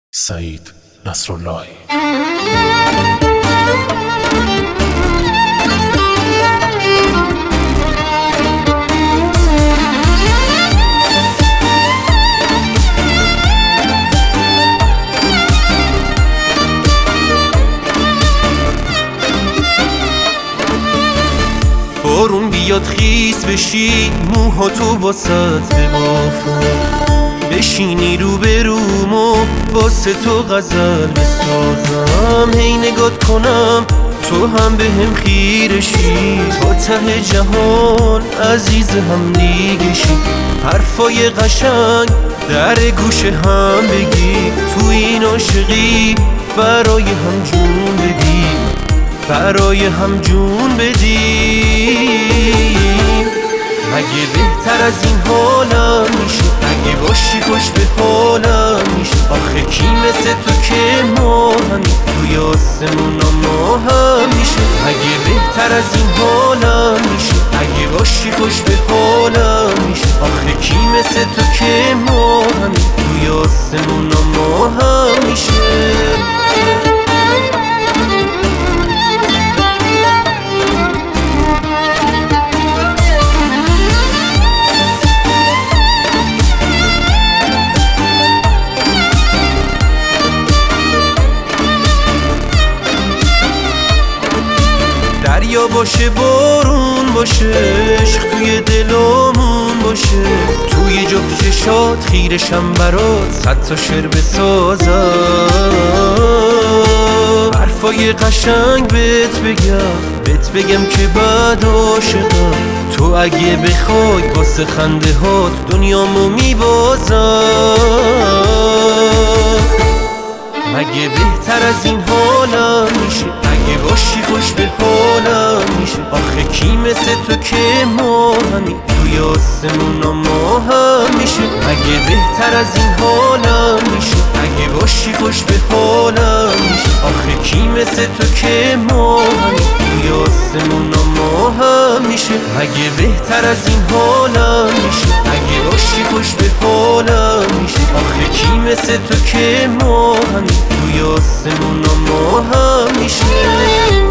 سعید نصراللهی. بارون بیاد خیس بشی موهاتو واسط ببافم، بشینی رو بروم و واسه تو غزل بسازم، هی نگات کنم تو هم به هم خیرشی، تا ته جهان عزیز هم دیگه شی، حرفای قشنگ در گوش هم بگی، تو این عاشقی برای هم جون بدی، برای هم جون بدی. مگه بهتر از این حالم میشه؟ اگه باشی خوش به حالم میشه. آخه کی مثل تو که ما همین توی آسمونا ما هم میشه. مگه بهتر از این حالم میشه؟ اگه باشی خوش به حالم میشه. آخه کی مثل تو که ما همین توی آسمونا ما هم میشه. دریا باشه بارون باشه، عشق توی دلامون باشه، توی جفت چشات خیرشم برات صد تا شعر بسازم، حرفای قشنگ بهت بگم که بعد عاشقم، تو اگه بخوای واسه خنده هات دنیامو میبازم. مگه بهتر از این حالم میشه؟ اگه باشی خوش به حالم میشه. آخه کی مثل تو که ما همین توی آسمونا ما هم میشه. مگه بهتر از این حالم میشه؟ اگه باشی خوش به حالم میشه. آخه کی مثل تو که ما همین توی آسمونا ما هم میشه. مگه بهتر از این حالم میشه؟ اگه باشی خوش به حالم میشه. آخه کی مثل تو که ما همین توی آسمونا ما هم میشه.